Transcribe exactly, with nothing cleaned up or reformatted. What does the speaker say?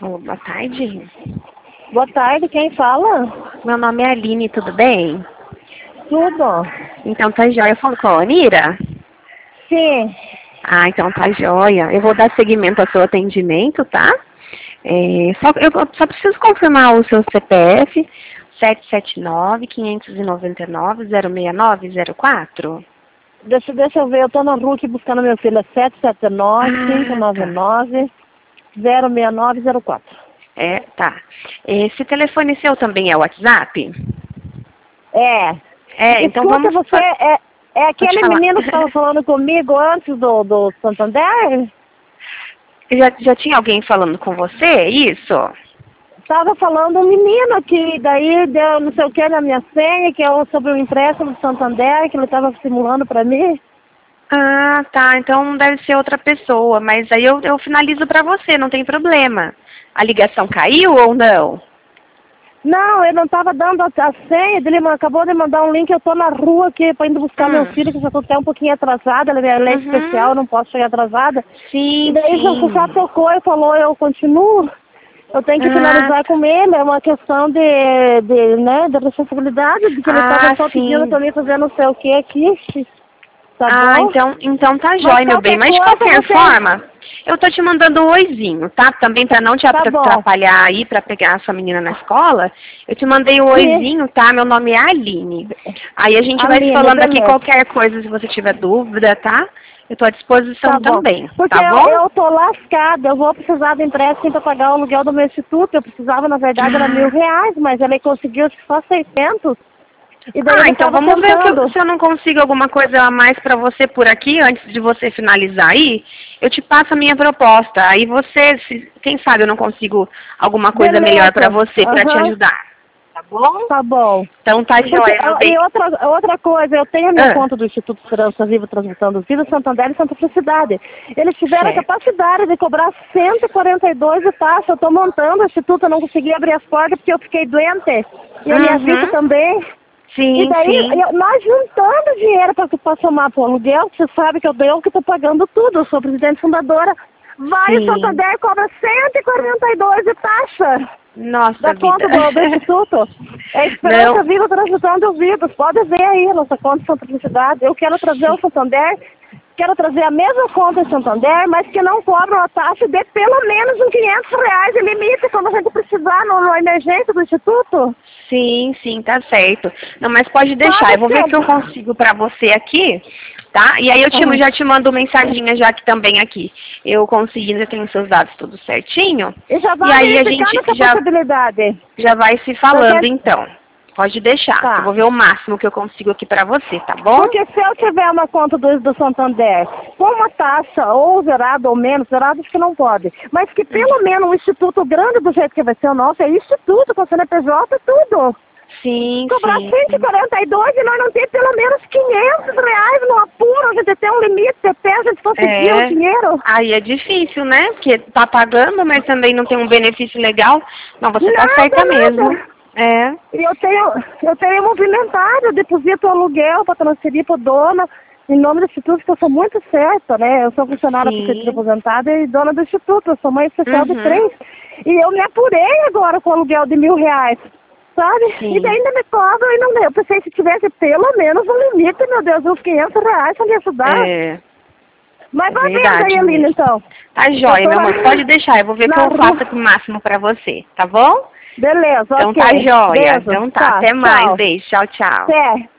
Oh, boa tarde. Boa tarde, quem fala? Meu nome é Aline, tudo bem? Tudo. Então tá jóia, eu falo com a Anira? Sim. Ah, então tá jóia. Eu vou dar seguimento ao seu atendimento, tá? É, só, eu só preciso confirmar o seu C P F, sete sete nove, quinhentos e noventa e nove, zero seis nove zero quatro. Deixa, deixa eu ver, eu tô na rua aqui buscando meu filho, é sete sete nove, cinco nove nove, zero seis nove zero quatro. É, tá. Esse telefone seu também é o WhatsApp? É. É, então Escuta, vamos... você é, é aquele falar. menino que estava falando comigo antes do, do Santander? Já, já tinha alguém falando com você, isso? Tava falando um menino que daí deu não sei o que na minha senha, que é sobre o empréstimo do Santander, que ele estava simulando para mim. Ah, tá. Então deve ser outra pessoa, mas aí eu, eu finalizo pra você, não tem problema. A ligação caiu ou não? Não, ele não estava dando a, a senha, ele acabou de mandar um link, eu tô na rua aqui para indo buscar Hum. meu filho, que já tô até um pouquinho atrasada, ele é lei Uhum. especial, não posso chegar atrasada. Sim, E daí sim. já tocou e falou, eu continuo, eu tenho que Ah, finalizar com ele, é uma questão de, de, né, de responsabilidade, de que ele estava ah, só pedindo sim. para mim fazer não sei o que aqui, tá Ah, bom? então, então tá Mas jóia, meu bem. qualquer Mas de coisa qualquer você... forma, eu tô te mandando um oizinho, tá? Também pra não te Tá bom. atrapalhar aí pra pegar a sua menina na escola, eu te mandei um Sim. oizinho, tá? Meu nome é Aline. Aí a gente vai se Aline, falando aqui beleza. qualquer coisa, se você tiver dúvida, tá? Eu tô à disposição Tá bom. também, Porque tá eu, bom? eu tô lascada, eu vou precisar do empréstimo para pagar o aluguel do meu instituto. Eu precisava, na verdade, era mil Ah, reais, mas ele conseguiu só seiscentos. E daí Ah, ele então estava vamos ver o que eu- tentando. se eu não consigo alguma coisa a mais pra você por aqui, antes de você finalizar aí, eu te passo a minha proposta. Aí você, se, quem sabe eu não consigo alguma coisa melhor pra Beleza. você, pra te Aham. ajudar. Tá bom? Tá bom. Então tá Porque, jóia, meu ah, bem. e outra, outra coisa, eu tenho a minha Ah, conta do Instituto Esperança Viva Transmutando Vida, Santander e Santa Felicidade. Eles tiveram a certo. capacidade de cobrar cento e quarenta e dois de taxa. Eu estou montando o Instituto, eu não consegui abrir as portas porque eu fiquei doente. E a minha filha Uhum. também. E Sim, daí, sim. eu, nós juntando dinheiro para somar para o aluguel, você sabe que eu dei, que estou pagando tudo, eu sou presidente fundadora. Vai, o Sim. Santander cobra cento e quarenta e dois de taxa Nossa da vida. conta do, do Instituto. É Esperança Não. Viva Transmissão de Vidas. Pode ver aí a nossa conta de Santa Felicidade. Eu quero trazer o Santander, quero trazer a mesma conta em Santander, mas que não cobra uma taxa de pelo menos uns quinhentos reais de limite quando a gente precisar no, no emergência do Instituto. Sim, sim, tá certo. Não, mas pode deixar. Eu vou ver o que eu consigo pra você aqui, tá? E aí eu te, Uhum. já te mando mensaginha já que também aqui. Eu consegui, ainda tenho seus dados tudo certinho. E já vai E aí a verificar gente nessa já, possibilidade. já vai se falando então. Pode deixar, que eu Tá. vou ver o máximo que eu consigo aqui pra você, tá bom? Porque se eu tiver uma conta do, do Santander com uma taxa ou zerada ou menos, zerada acho que não pode, mas que pelo menos um instituto grande do jeito que vai ser o nosso, é instituto com C N P J, tudo. Sim, Cobrar sim, cento e sim. quarenta e dois e nós não ter pelo menos quinhentos reais no apuro, a gente tem um limite até a gente conseguir o É, dinheiro. aí é difícil, né? Porque tá pagando, mas também não tem um benefício legal. Não, você tá certa Nada, mesmo. nada. É. E eu tenho, eu tenho movimentado, eu deposito o aluguel para transferir para o dono, em nome do Instituto, que eu sou muito certa, né? Eu sou funcionária prefeitura Sim. aposentada e dona do Instituto, eu sou mãe especial de Uhum. três. E eu me apurei agora com o aluguel de mil reais, sabe? Sim. E daí ainda me cobram e não. Eu pensei se tivesse pelo menos um limite, meu Deus, uns quinhentos reais para me ajudar. É, Mas é vai vendo aí, verdade Aline, mesmo. então. Tá Eu jóia, tô meu lá amor. Pode deixar, eu vou ver o que na eu faço rua. aqui o máximo pra você, tá bom? Beleza, Então ok. tá jóia. Beijo. Então tá, Tá, até mais. tchau. Beijo, tchau, tchau. Até.